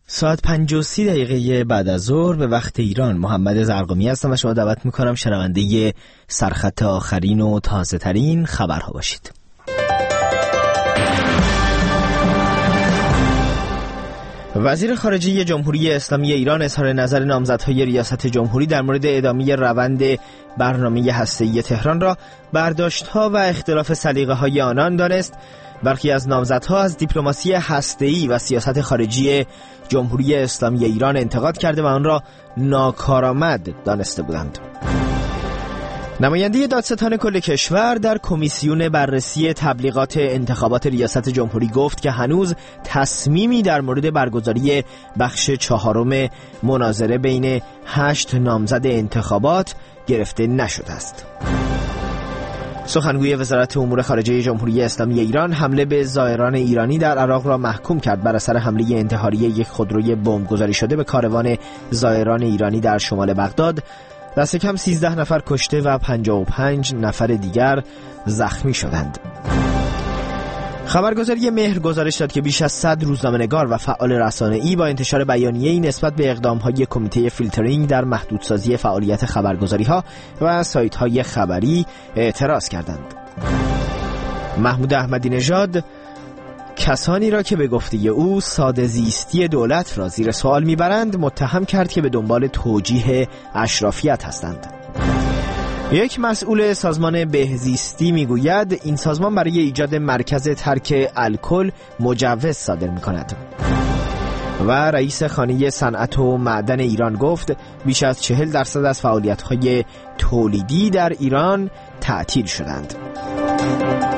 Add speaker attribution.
Speaker 1: ساعت 5:30 بعد از ظهر به وقت ایران. محمد زرقمی هستم و شما دعوت میکنم شنونده سرخط آخرین و تازه ترین خبرها باشید. وزیر خارجه جمهوری اسلامی ایران اظهار نظر نامزدهای ریاست جمهوری در مورد ادامه روند برنامه هسته‌ای تهران را برداشت‌ها و اختلاف سلیقه‌های آنان دانست. برخی از نامزدها از دیپلماسی هسته‌ای و سیاست خارجی جمهوری اسلامی ایران انتقاد کرده و آن را ناکارآمد دانسته بودند. نماینده دادستان کل کشور در کمیسیون بررسی تبلیغات انتخابات ریاست جمهوری گفت که هنوز تصمیمی در مورد برگزاری بخش 4 مناظره بین 8 نامزد انتخابات گرفته نشده است. سخنگوی وزارت امور خارجه جمهوری اسلامی ایران حمله به زائران ایرانی در عراق را محکوم کرد. بر اثر حمله انتحاری یک خودروی بمب گذاری شده به کاروان زائران ایرانی در شمال بغداد، دست کم 13 نفر کشته و 55 نفر دیگر زخمی شدند. خبرگزاری مهر گزارش داد که بیش از 100 روزنامه‌نگار و فعال رسانه‌ای با انتشار بیانیه‌ای نسبت به اقدام‌های کمیته فیلترینگ در محدودسازی فعالیت خبرگزاری‌ها و سایت‌های خبری اعتراض کردند. محمود احمدی نژاد کسانی را که به گفته او ساده زیستی دولت را زیر سوال میبرند متهم کرد که به دنبال توجیه اشرافیت هستند. یک مسئول سازمان بهزیستی میگوید این سازمان برای ایجاد مرکز ترک الکل مجوز صادر میکند. و رئیس خانه صنعت و معدن ایران گفت بیش از 40% از فعالیت‌های تولیدی در ایران تعطیل شدند.